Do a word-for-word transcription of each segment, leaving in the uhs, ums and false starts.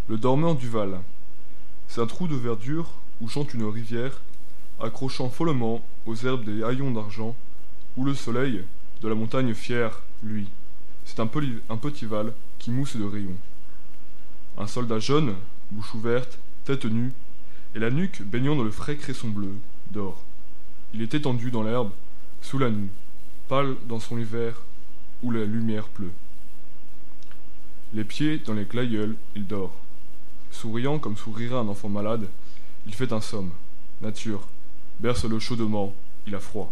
Le dormeur du Val. C'est un trou de verdure où chante une rivière, accrochant follement aux herbes des haillons d'argent, où le soleil, de la montagne fière, lui. C'est un, poli- un petit Val qui mousse de rayons. Un soldat jeune, bouche ouverte, tête nue, et la nuque baignant dans le frais cresson bleu, dort. Il est étendu dans l'herbe, sous la nue, pâle dans son hiver, où la lumière pleut. Les pieds dans les glaïeuls, il dort. Souriant comme sourirait un enfant malade, il fait un somme. Nature, berce-le chaudement, il a froid.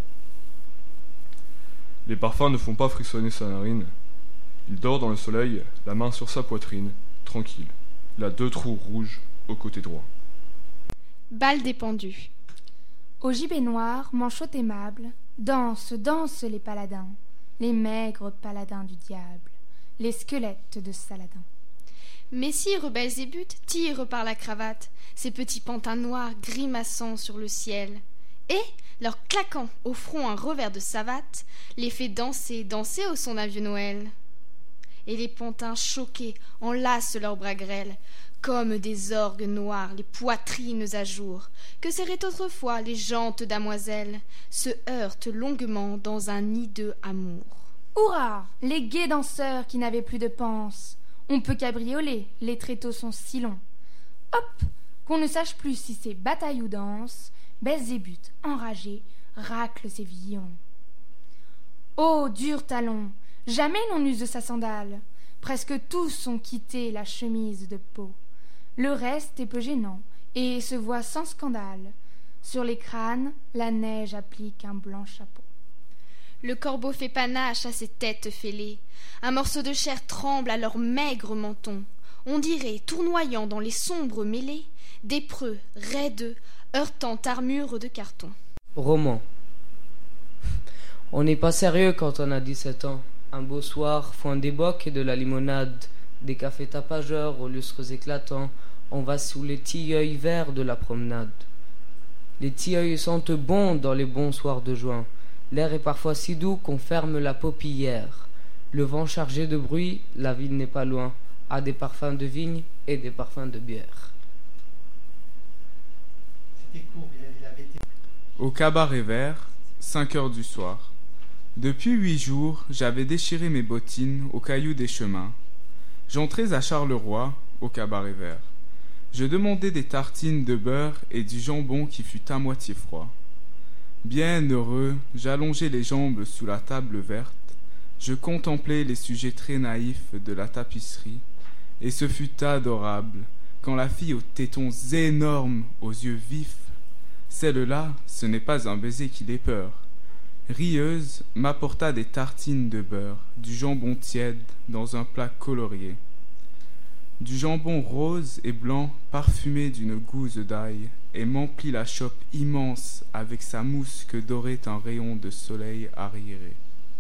Les parfums ne font pas frissonner sa narine. Il dort dans le soleil, la main sur sa poitrine, tranquille. Il a deux trous rouges au côté droit. Bal des pendus. Au gibet noir, manchot aimable, dansent, dansent les paladins, les maigres paladins du diable, les squelettes de Saladin. Messire Belzébuth tire par la cravate ces petits pantins noirs grimaçant sur le ciel, et, leur claquant au front un revers de savate, les fait danser, danser au son d'un vieux Noël. Et les pantins choqués enlacent leurs bras grêles, comme des orgues noirs, les poitrines à jour, que serraient autrefois les jantes damoiselles, se heurtent longuement dans un hideux amour. Hurrah! Les gais danseurs qui n'avaient plus de panse. On peut cabrioler, les tréteaux sont si longs. Hop! Qu'on ne sache plus si c'est bataille ou danse, Belzébuth, enragé, racle ses violons. Ô dur talon! Jamais l'on n'use de sa sandale. Presque tous ont quitté la chemise de peau. Le reste est peu gênant et se voit sans scandale. Sur les crânes, la neige applique un blanc chapeau. Le corbeau fait panache à ses têtes fêlées. Un morceau de chair tremble à leur maigre menton. On dirait, tournoyant dans les sombres mêlées, des preux raideux, heurtant armure de carton. Roman. On n'est pas sérieux quand on a dix-sept ans. Un beau soir, foin des bocs et de la limonade, des cafés tapageurs aux lustres éclatants, on va sous les tilleuils verts de la promenade. Les tilleuils sentent bon dans les bons soirs de juin. L'air est parfois si doux qu'on ferme la paupière. Le vent chargé de bruit, la ville n'est pas loin, a des parfums de vigne et des parfums de bière. Au cabaret vert, cinq heures du soir. Depuis huit jours, j'avais déchiré mes bottines aux cailloux des chemins. J'entrais à Charleroi, au cabaret vert. Je demandais des tartines de beurre et du jambon qui fut à moitié froid. Bien heureux, j'allongeais les jambes sous la table verte. Je contemplais les sujets très naïfs de la tapisserie, et ce fut adorable quand la fille aux tétons énormes, aux yeux vifs, celle-là, ce n'est pas un baiser qui l'ait peur, rieuse, m'apporta des tartines de beurre, du jambon tiède dans un plat colorié, du jambon rose et blanc parfumé d'une gousse d'ail, et m'emplit la chope immense avec sa mousse que dorait un rayon de soleil arriéré.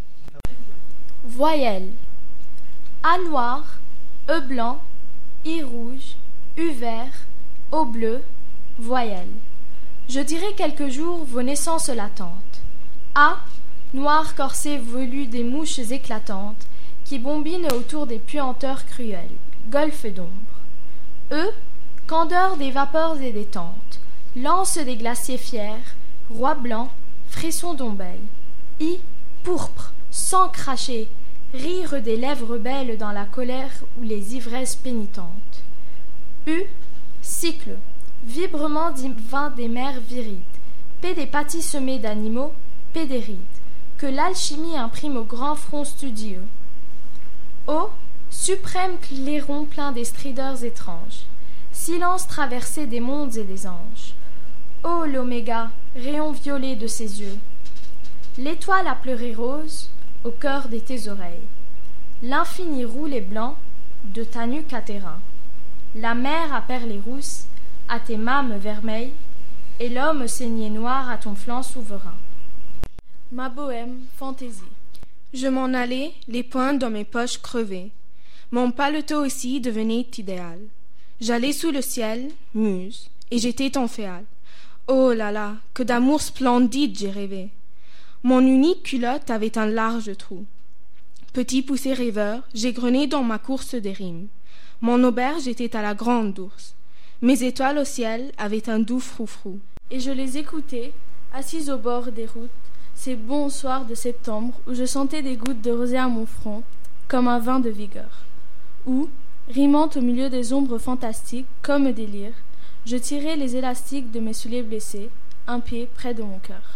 Voyelles. A noir, E blanc, I rouge, U vert, O bleu, voyelles. Je dirai quelques jours vos naissances latentes. A, noir corset velu des mouches éclatantes, qui bombinent autour des puanteurs cruelles, golfe d'ombre. E, candeur des vapeurs et des tentes, lance des glaciers fiers, roi blanc, frisson d'ombelle. I, pourpre, sang craché, rire des lèvres belles dans la colère ou les ivresses pénitentes. U, cycle, vibrement divin des mers virides, paix des pâtis semés d'animaux, paix des rides, que l'alchimie imprime au grand front studieux. O, suprême clairon plein des strideurs étranges, silence traversé des mondes et des anges. Ô l'oméga, rayon violet de ses yeux, l'étoile à pleurer rose au cœur de tes oreilles, l'infini roule et blanc de ta nuque à tes reins, la mer à perles rousses à tes mâmes vermeilles, et l'homme saigné noir à ton flanc souverain. Ma bohème, fantaisie. Je m'en allais, les poings dans mes poches crevées. Mon paletot aussi devenait idéal. J'allais sous le ciel, muse, et j'étais ton féal. Oh là là, que d'amour splendide j'ai rêvé. Mon unique culotte avait un large trou. Petit poussé rêveur, j'ai grené dans ma course des rimes. Mon auberge était à la Grande Ourse. Mes étoiles au ciel avaient un doux froufrou. Et je les écoutais, assise au bord des routes, ces bons soirs de septembre où je sentais des gouttes de rosée à mon front, comme un vin de vigueur. Où, rimant au milieu des ombres fantastiques, comme des lyres, je tirais les élastiques de mes souliers blessés, un pied près de mon cœur.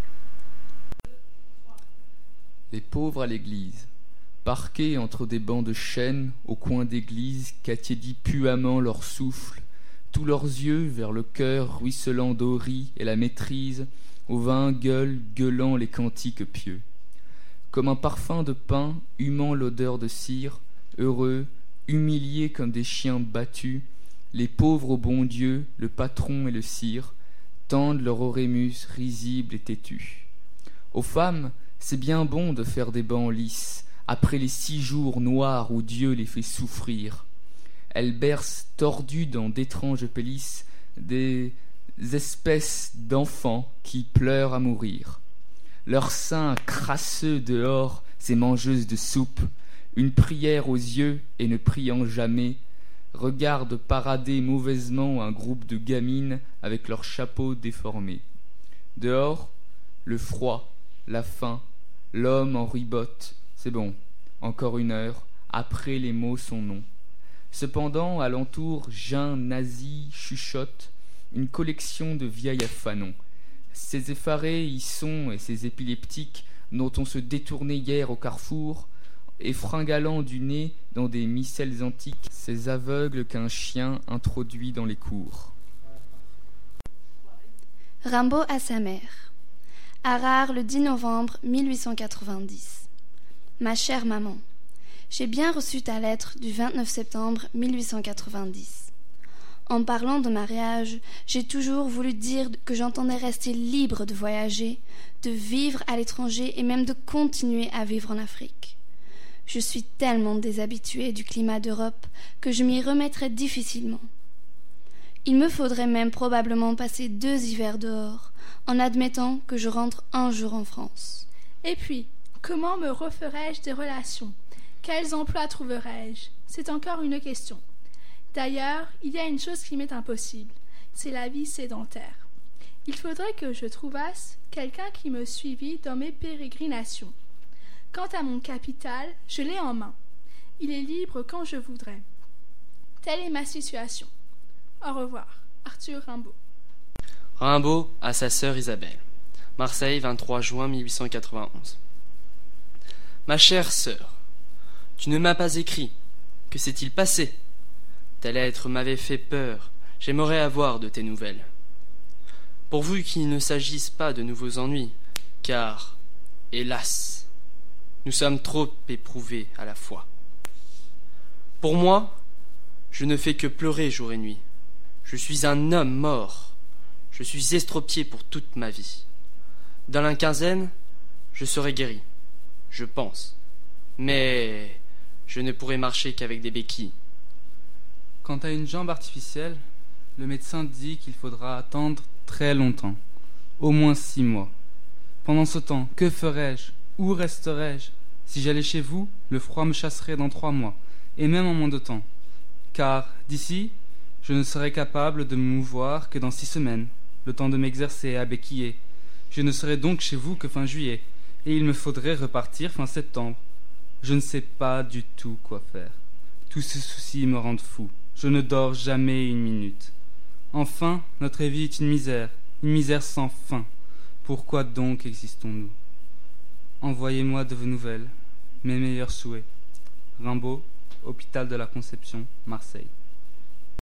Les pauvres à l'église, parqués entre des bancs de chêne au coin d'église qu'attiédit puamment leur souffle, tous leurs yeux vers le cœur ruisselant d'Ori et la maîtrise, au vin gueule gueulant les cantiques pieux. Comme un parfum de pain humant l'odeur de cire, heureux, humiliés comme des chiens battus, les pauvres au bon Dieu, le patron et le sire, tendent leur orémus risible et têtu. Aux femmes, c'est bien bon de faire des bancs lisses, après les six jours noirs où Dieu les fait souffrir. Elles bercent tordues dans d'étranges pélisses des espèces d'enfants qui pleurent à mourir. Leurs seins crasseux dehors, ces mangeuses de soupe, une prière aux yeux et ne priant jamais, regardent parader mauvaisement un groupe de gamines avec leurs chapeaux déformés. Dehors, le froid, la faim, l'homme en ribote, c'est bon, encore une heure, après les mots sont non. Cependant, alentour, Jean nazi chuchote une collection de vieilles fanons. Ces effarés y sont et ces épileptiques dont on se détournait hier au carrefour, et fringalant du nez dans des micelles antiques, ces aveugles qu'un chien introduit dans les cours. Rimbaud à sa mère. Harare, le dix novembre mille huit cent quatre-vingt-dix. Ma chère maman, j'ai bien reçu ta lettre du vingt-neuf septembre mille huit cent quatre-vingt-dix. En parlant de mariage, j'ai toujours voulu dire que j'entendais rester libre de voyager, de vivre à l'étranger et même de continuer à vivre en Afrique. Je suis tellement déshabituée du climat d'Europe que je m'y remettrais difficilement. Il me faudrait même probablement passer deux hivers dehors, en admettant que je rentre un jour en France. Et puis, comment me referais-je des relations ? Quels emplois trouverais-je ? C'est encore une question. D'ailleurs, il y a une chose qui m'est impossible, c'est la vie sédentaire. Il faudrait que je trouvasse quelqu'un qui me suivît dans mes pérégrinations. Quant à mon capital, je l'ai en main. Il est libre quand je voudrais. Telle est ma situation. Au revoir, Arthur Rimbaud. Rimbaud à sa sœur Isabelle. Marseille, vingt-trois juin mille huit cent quatre-vingt-onze. Ma chère sœur, tu ne m'as pas écrit. Que s'est-il passé ? Ta lettre m'avait fait peur. J'aimerais avoir de tes nouvelles. Pourvu qu'il ne s'agisse pas de nouveaux ennuis, car, hélas, nous sommes trop éprouvés à la fois. Pour moi, je ne fais que pleurer jour et nuit. Je suis un homme mort. Je suis estropié pour toute ma vie. Dans la quinzaine, je serai guéri. Je pense. Mais je ne pourrai marcher qu'avec des béquilles. Quant à une jambe artificielle, le médecin dit qu'il faudra attendre très longtemps. Au moins six mois. Pendant ce temps, que ferais-je ? Où resterais-je ? Si j'allais chez vous, le froid me chasserait dans trois mois, et même en moins de temps. Car, d'ici, je ne serais capable de me mouvoir que dans six semaines, le temps de m'exercer à béquiller. Je ne serai donc chez vous que fin juillet, et il me faudrait repartir fin septembre. Je ne sais pas du tout quoi faire. Tous ces soucis me rendent fou. Je ne dors jamais une minute. Enfin, notre vie est une misère, une misère sans fin. Pourquoi donc existons-nous ? Envoyez-moi de vos nouvelles, mes meilleurs souhaits. Rimbaud, Hôpital de la Conception, Marseille.